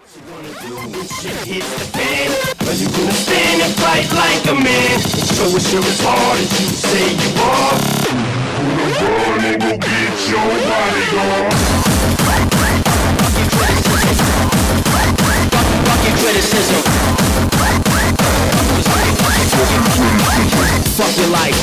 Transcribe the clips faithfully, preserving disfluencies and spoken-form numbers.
Fuck your life.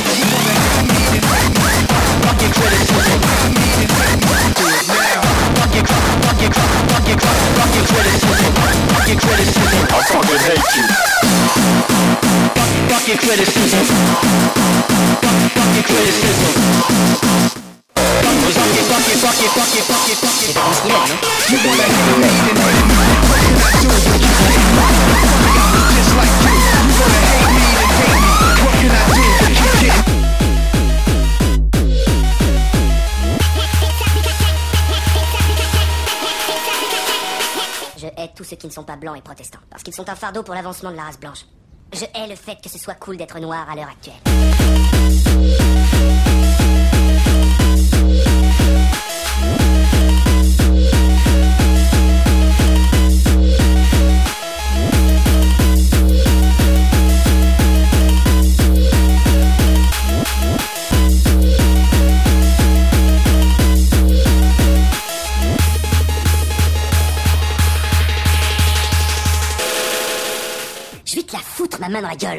Fuck your criticism. Do it now. Fuck your, fuck your, fuck your, fuck your criticism. Fuck your criticism. I fucking hate you. Fuck, fuck your criticism. Fuck, fuck your criticism. Fuck your, fuck your, fuck your, fuck your, fuck your, fuck your, fuck your. You wanna hate me and hate me. What can I do? I'm just like you. You wanna hate me and hate me. What can I do to keep getting? Je hais tous ceux qui ne sont pas blancs et protestants, parce qu'ils sont un fardeau pour l'avancement de la race blanche. Je hais le fait que ce soit cool d'être noir à l'heure actuelle. Je vais te la foutre, ma main dans la gueule.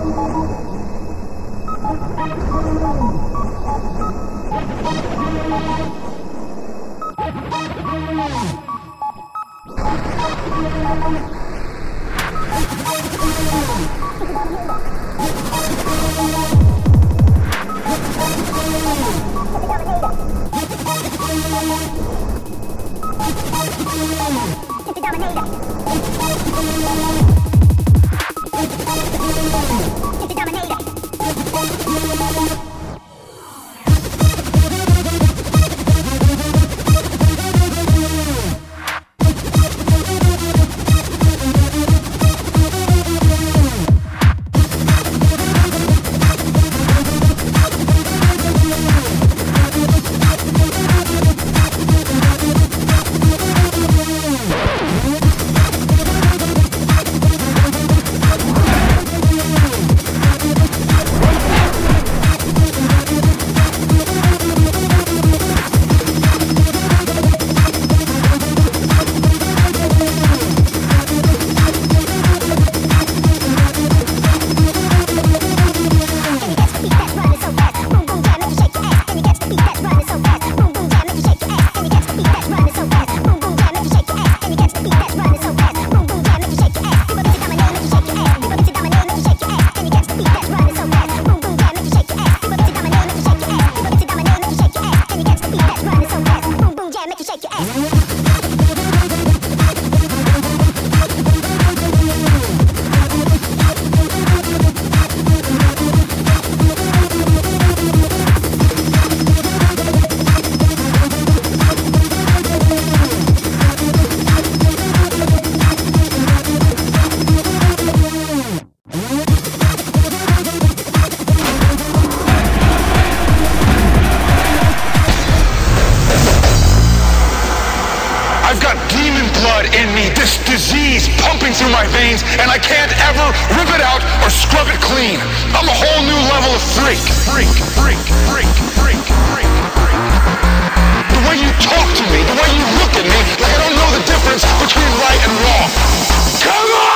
And I can't ever rip it out or scrub it clean. I'm a whole new level of freak. Freak, freak, freak, freak, freak, freak. The way you talk to me, the way you look at me, like I don't know the difference between right and wrong. Come on!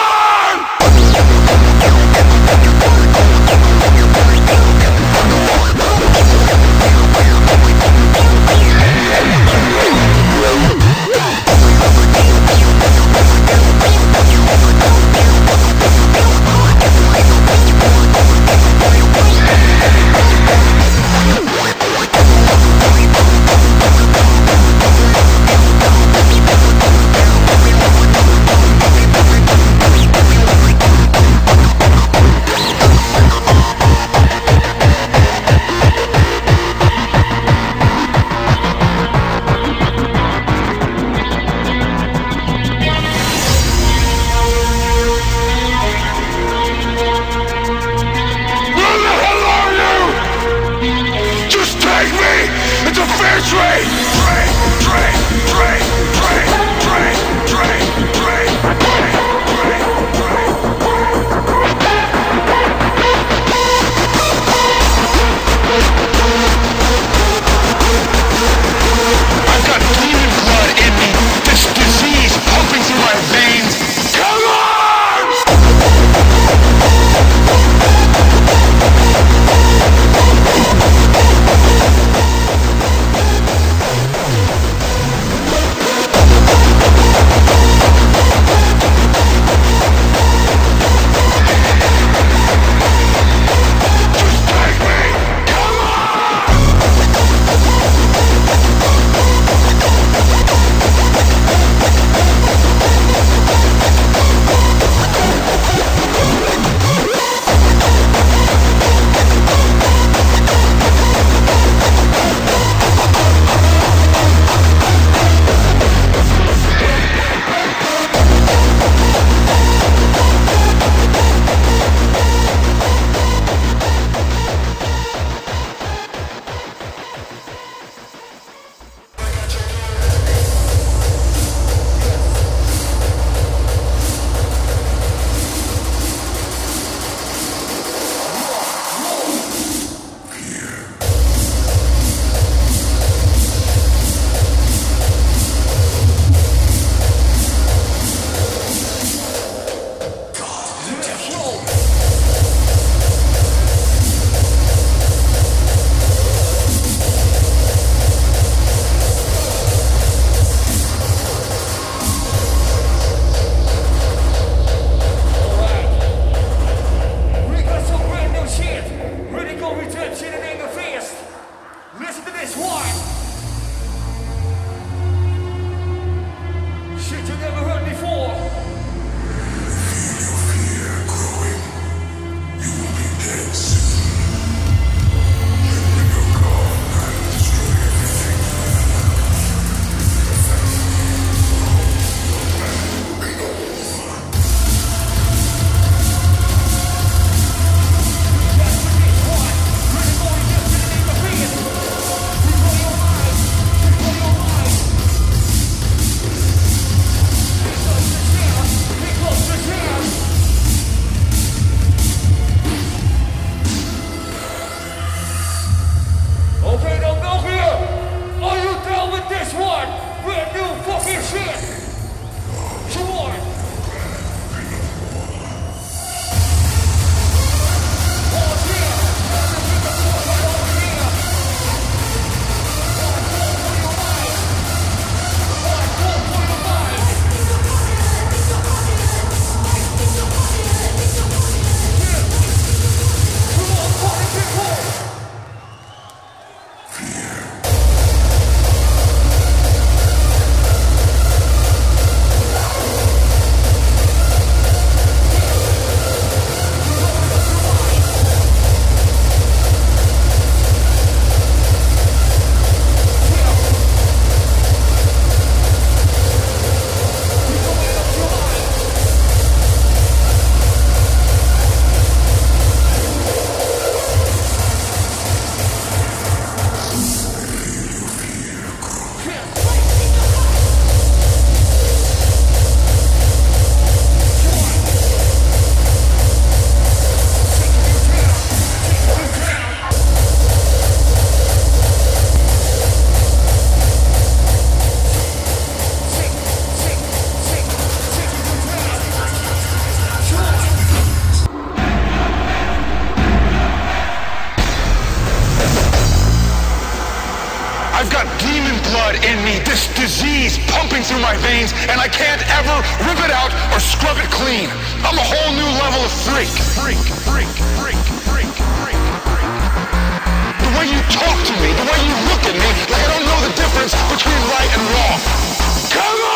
my veins, and I can't ever rip it out or scrub it clean. I'm a whole new level of freak. Freak, freak, freak, freak, freak, freak. The way you talk to me, the way you look at me, like I don't know the difference between right and wrong. Come on!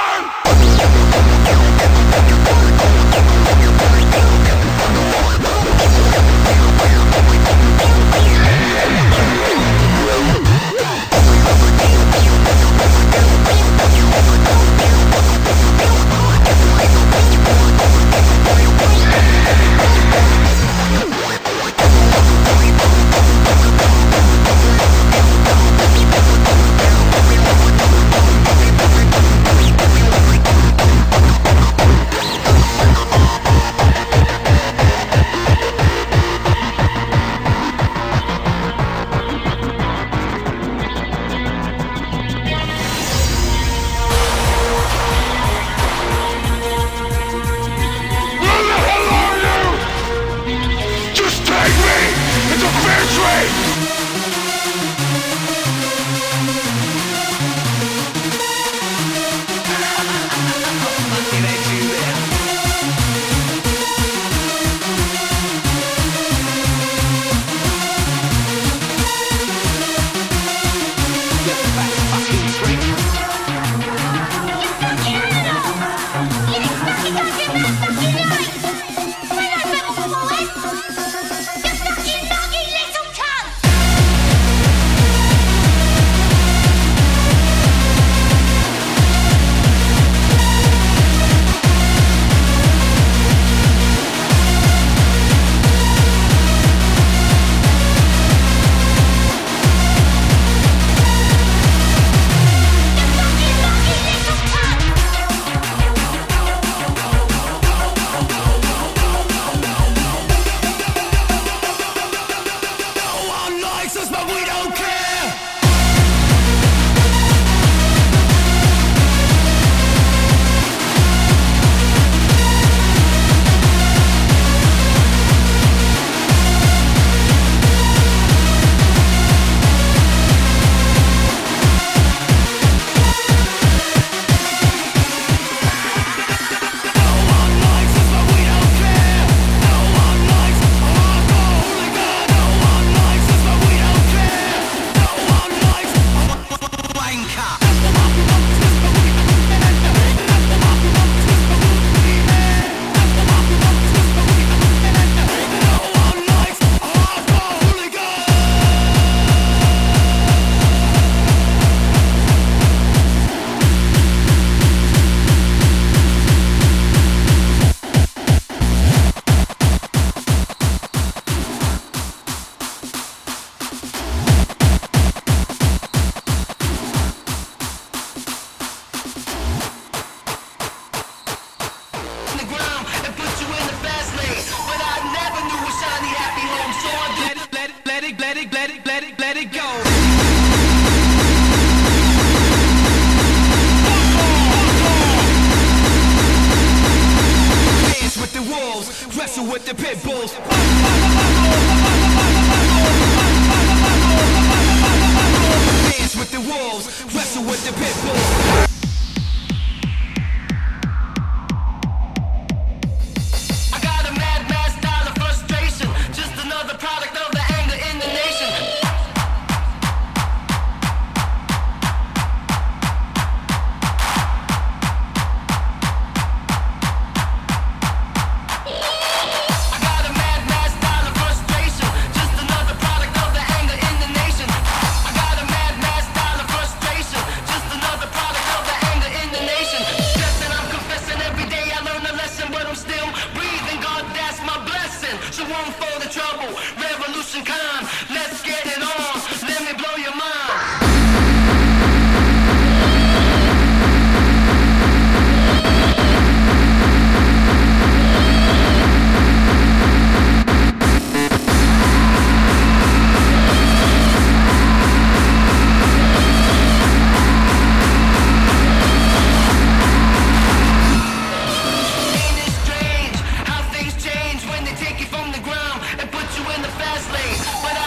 With the pit bulls. Dance with the wolves, wrestle with the pit bulls. I got a mad, mad style of frustration, just another product of the anger in the nation. When they take you from the ground and put you in the fast lane. But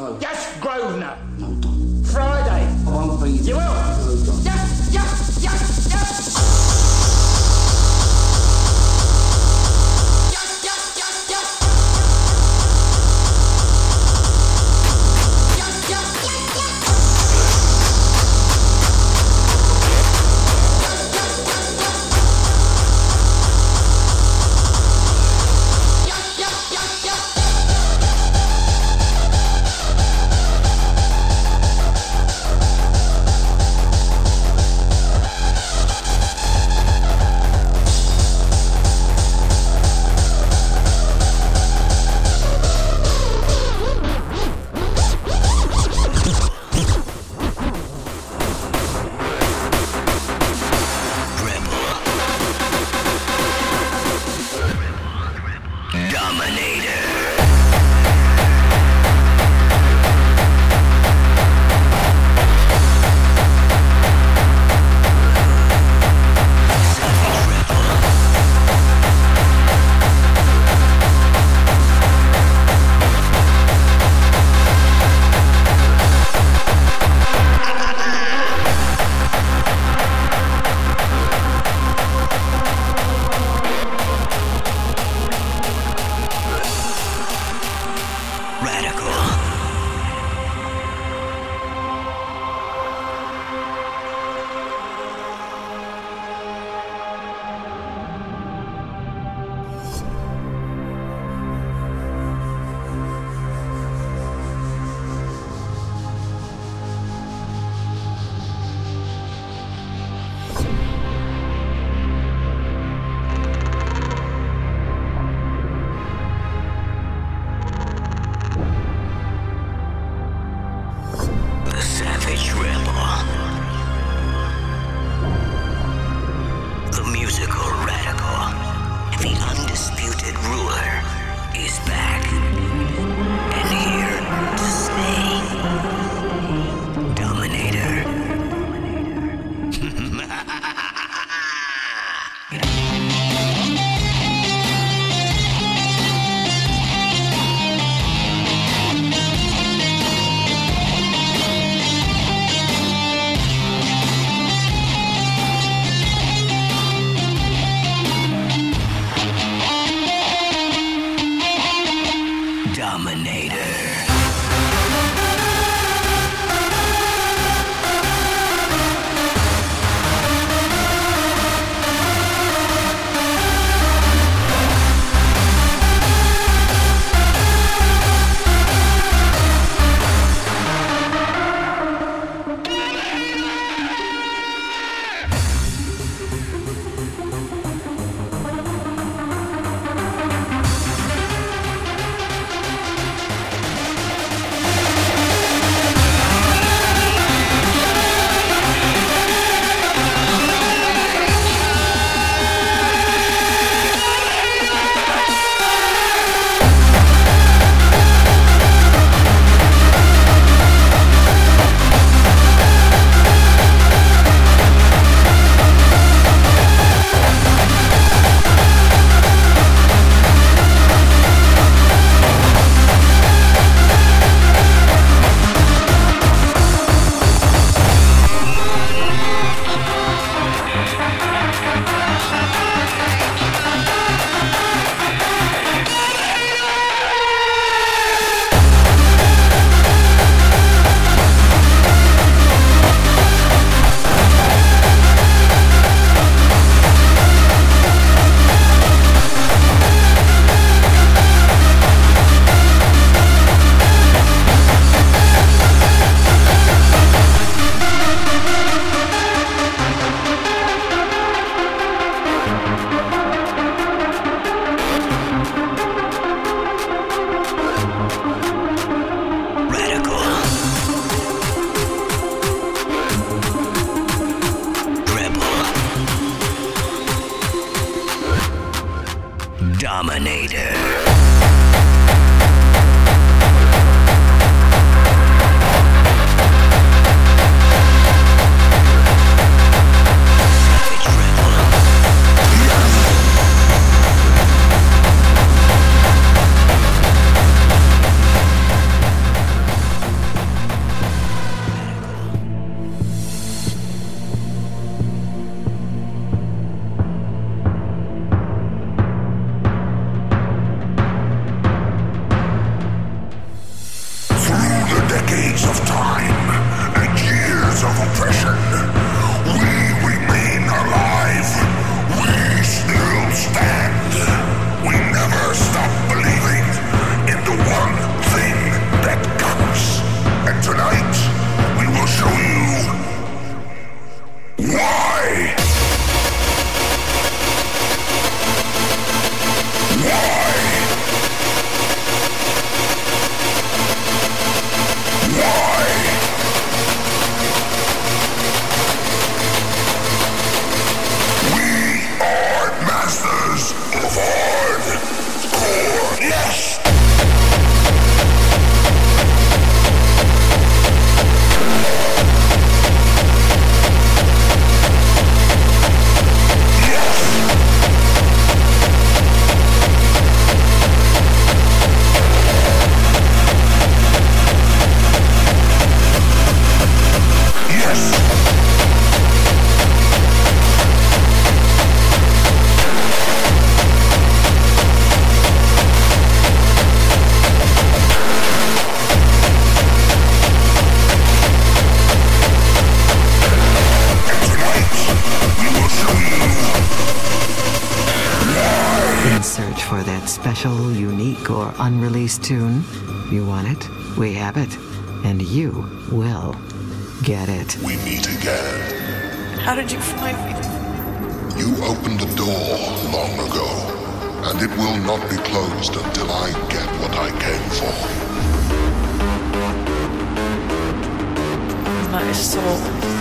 No. Yes, Grosvenor. No, Don. Friday. I won't be there. You will? No, Don. Yes, yes, yes, yes. Yes, yes, yes, yes. Yes, yes, yes, yes. for that special, unique, or unreleased tune? You want it? We have it. And you will get it. We meet again. How did you find me? You opened the door long ago, and it will not be closed until I get what I came for. My soul.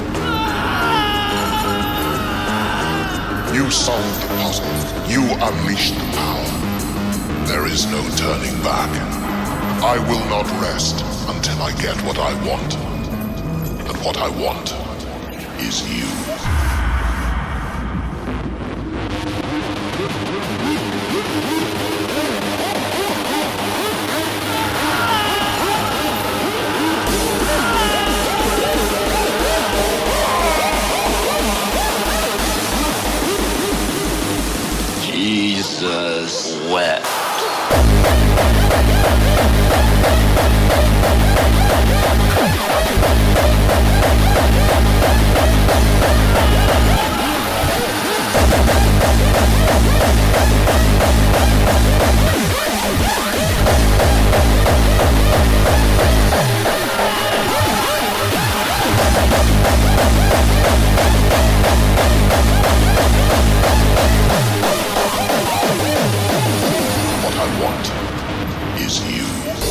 You solved the puzzle. You unleashed the power. There is no turning back. I will not rest until I get what I want. And what I want is you. Jesus wept. What I want is you.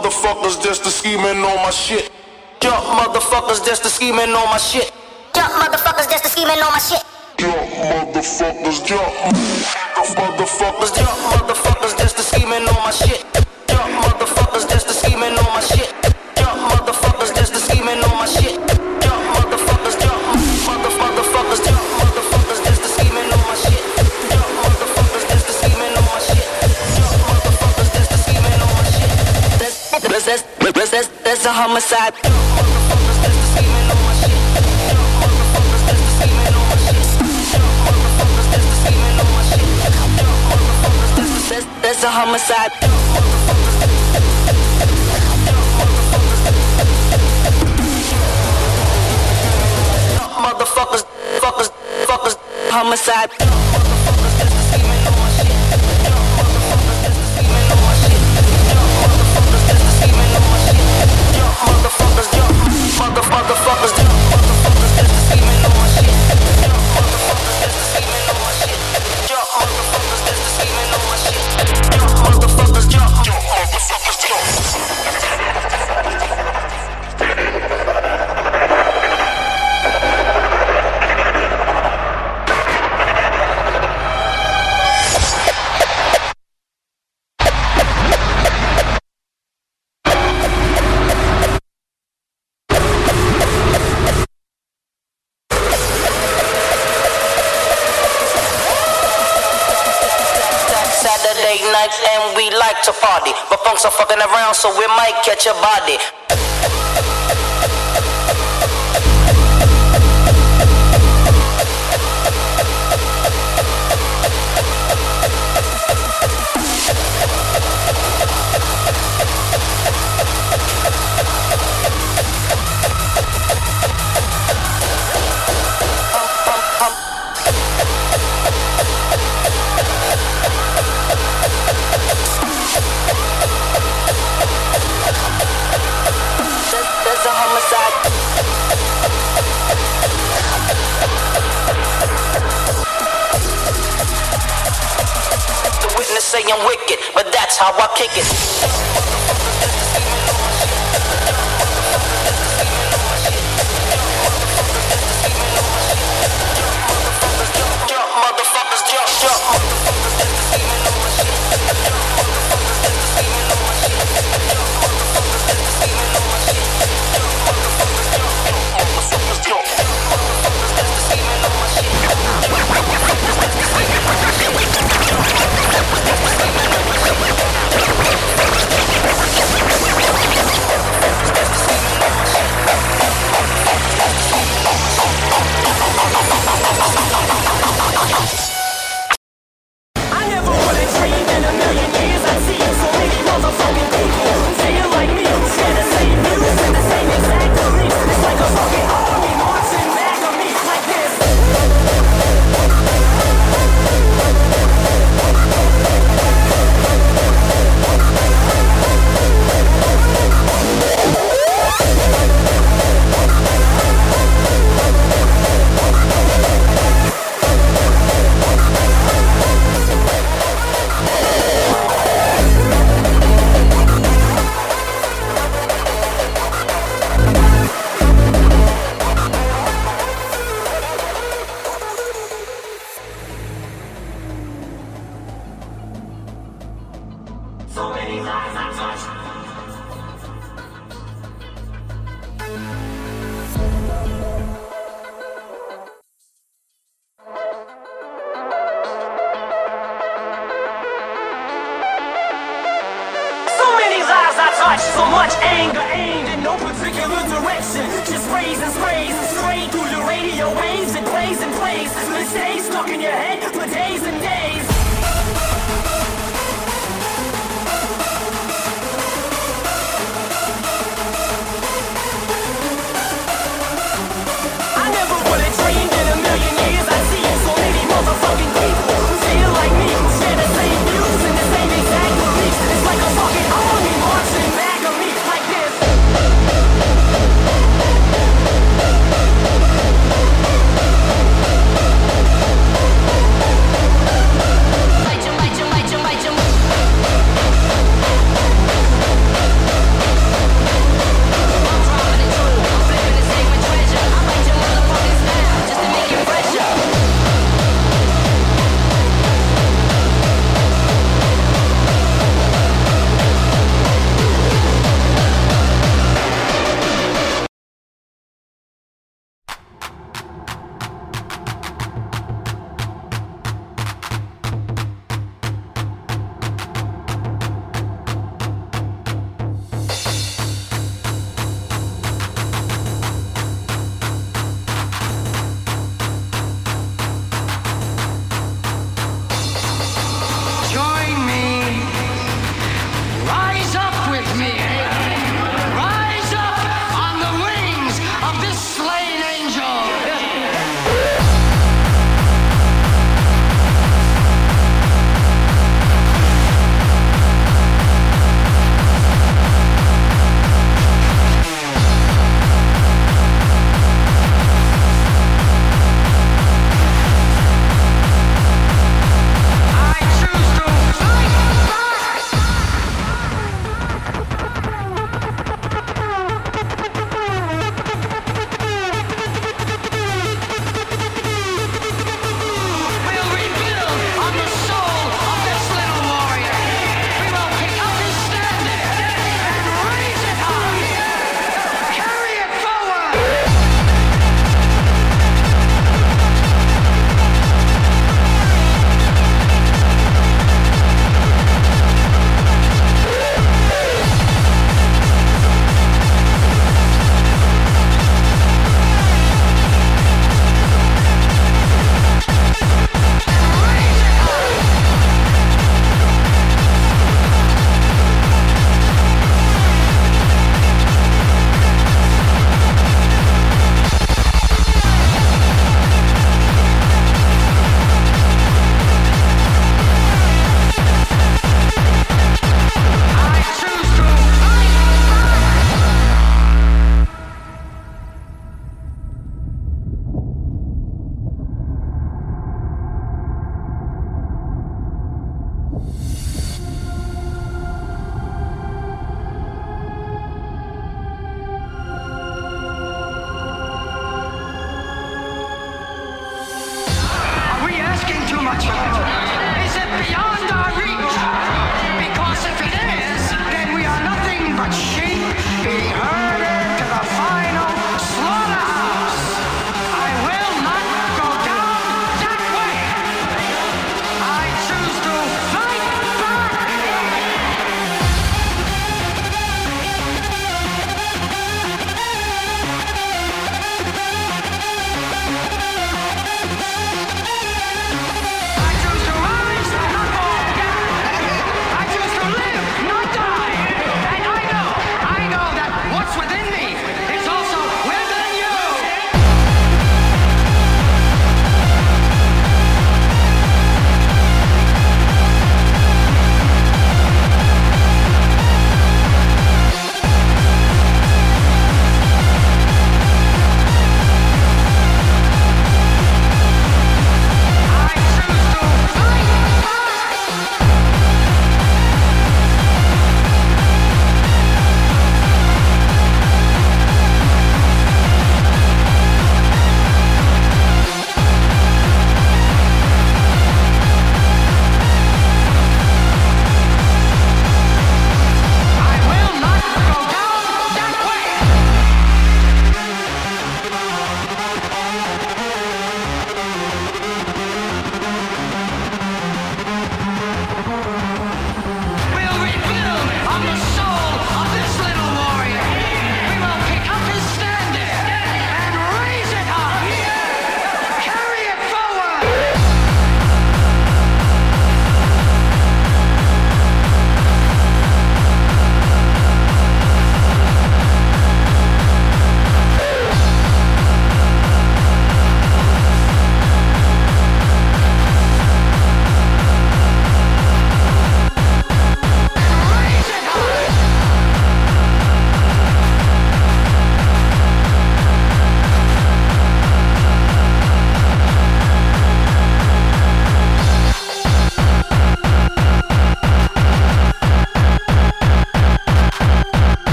motherfuckers just a scheming on my shit. Jump motherfuckers just a scheming on my shit. Jump motherfuckers just a scheming on my shit. Jump motherfuckers, jump. Motherfuckers, Jump motherfuckers just a scheming on my shit. Jump motherfuckers just a scheming on my shit. Jump motherfuckers just a scheming on my shit. Jump motherfuckers, jump. Mother motherfuckers, jump motherfuckers just a scheming on my shit. Jump motherfuckers just a scheming on my shit. Jump motherfuckers just a scheming on my shit. That's that's that's that's that's a homicide. Jump motherfuckers just a scheming on my shit. Jump motherfuckers just a scheming on my shit. Jump motherfuckers just a scheming on my shit. Jump motherfuckers just a that's that's a homicide. Motherfuckers, fuckers, fuckers, homicide. Motherfuckers just a scheming on my shit. Motherfuckers just a scheming on my shit. Motherfuckers just a scheming on my shit. Motherfuckers jump. Mother motherfuckers jump. Motherfuckers just a scheming on my shit. Motherfuckers just a scheming on my shit. Jump. Motherfuckers just a scheming on my shit. Jump. Motherfuckers jump. Jump. Motherfuckers jump. Nights and we like to party, but punks are fucking around, so we might catch a body. There's a homicide. The witness say I'm wicked, but that's how I kick it. Jump, motherfuckers, jump, jump. So much anger aimed in no particular direction. Just sprays and sprays and straight through the radio waves. It plays and plays. Mistakes stuck in your head for days and days. I never would have dreamed in a million years I'd see so many motherfucking people who feel like me, who share the same views and the same exact beliefs. It's like a fucking army marching back on me like this.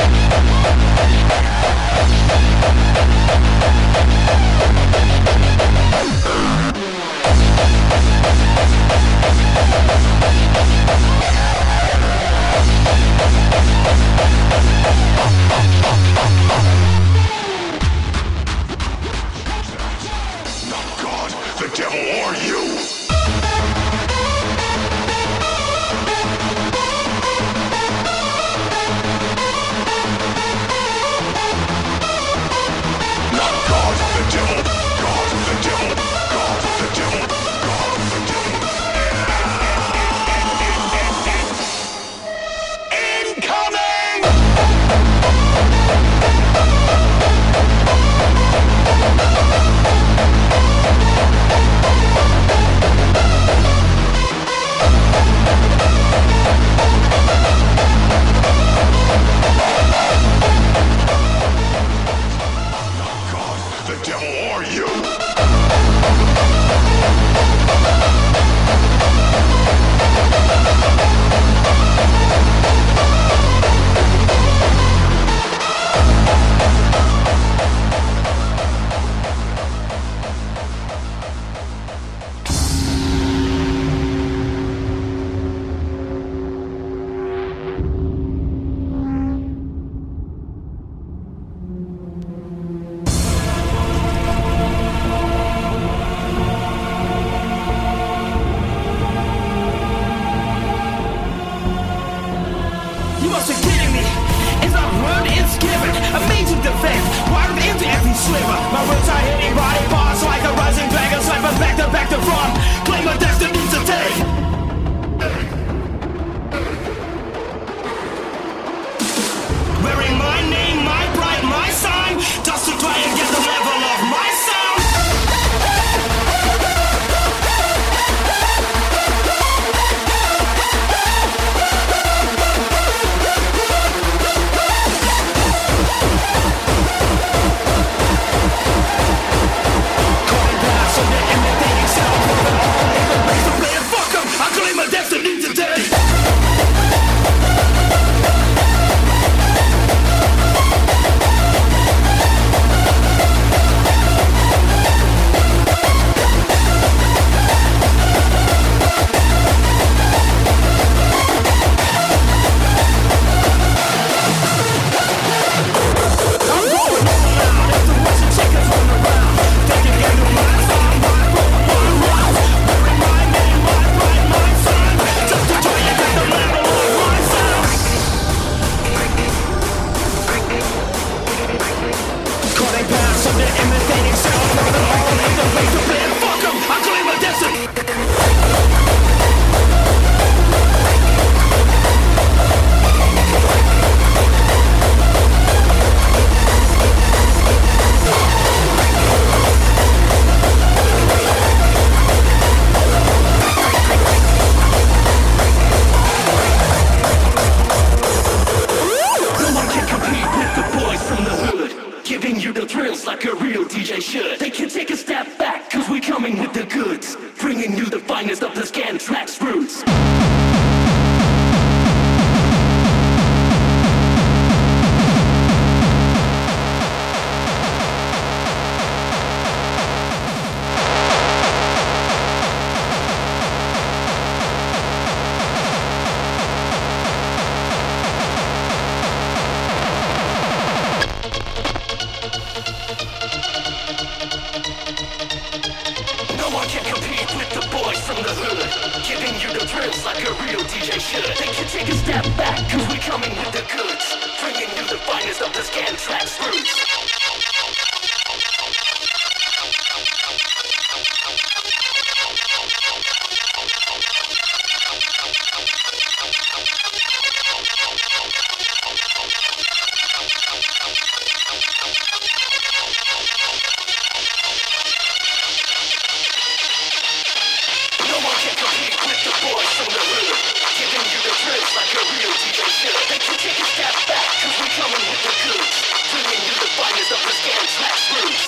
They can take a step back, cause we're coming with the goods, bringing you the finest of the scan track roots.